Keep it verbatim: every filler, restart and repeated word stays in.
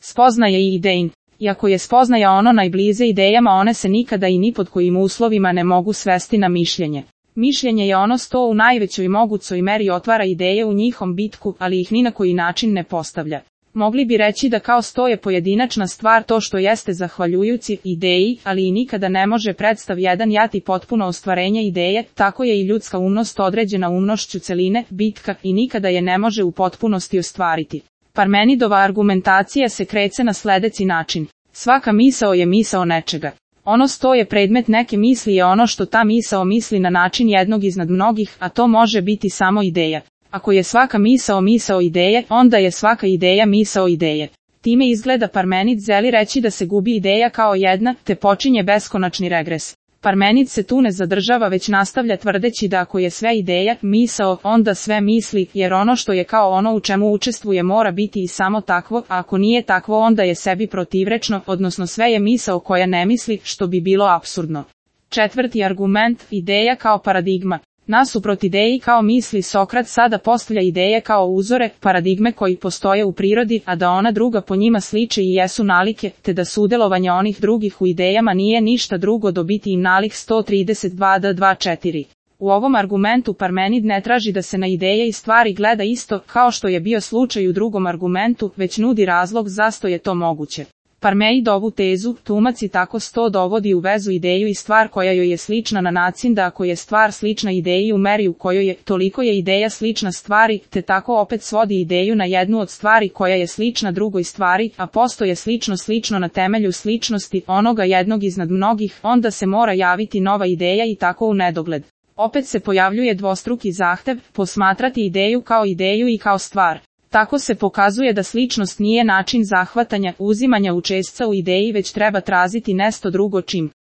Spoznaje i idein. Iako je spoznaja ono najbliže idejama, one se nikada i ni pod kojim uslovima ne mogu svesti na mišljenje. Mišljenje je ono sto u najvećoj mogućoj meri otvara ideje u njihom bitku, ali ih ni na koji način ne postavlja. Mogli bi reći da kao sto je pojedinačna stvar to što jeste zahvaljujući ideji, ali i nikada ne može predstav jedan jati potpuno ostvarenje ideje, tako je i ljudska umnost određena umnošću celine, bitka, i nikada je ne može u potpunosti ostvariti. Parmenidova argumentacija se kreće na sledeći način. Svaka misao je misao nečega. Ono sto je predmet neke misli je ono što ta misao misli na način jednog iznad mnogih, a to može biti samo ideja. Ako je svaka misao misao ideje, onda je svaka ideja misao ideje. Time izgleda Parmenid želi reći da se gubi ideja kao jedna, te počinje beskonačni regres. Parmenid se tu ne zadržava, već nastavlja tvrdeći da ako je sve ideja, misao, onda sve misli, jer ono što je kao ono u čemu učestvuje mora biti i samo takvo, a ako nije takvo onda je sebi protivrečno, odnosno sve je misao koja ne misli, što bi bilo apsurdno. Četvrti argument, ideja kao paradigma. Nasuprot ideji kao misli Sokrat sada postavlja ideje kao uzore, paradigme koji postoje u prirodi, a da ona druga po njima sliče i jesu nalike, te da sudjelovanje onih drugih u idejama nije ništa drugo do biti im nalik sto trideset dva d dvadeset četiri. U ovom argumentu Parmenid ne traži da se na ideje i stvari gleda isto, kao što je bio slučaj u drugom argumentu, već nudi razlog zašto je to moguće. Parmenid ovu tezu tumaci tako sto dovodi u vezu ideju i stvar koja joj je slična na način da ako je stvar slična ideji u meri u kojoj je, toliko je ideja slična stvari, te tako opet svodi ideju na jednu od stvari koja je slična drugoj stvari, a postoje slično slično na temelju sličnosti onoga jednog iznad mnogih, onda se mora javiti nova ideja i tako u nedogled. Opet se pojavljuje dvostruki zahtev, posmatrati ideju kao ideju i kao stvar. Tako se pokazuje da sličnost nije način zahvatanja, uzimanja učešća u ideji, već treba tražiti nešto drugo čim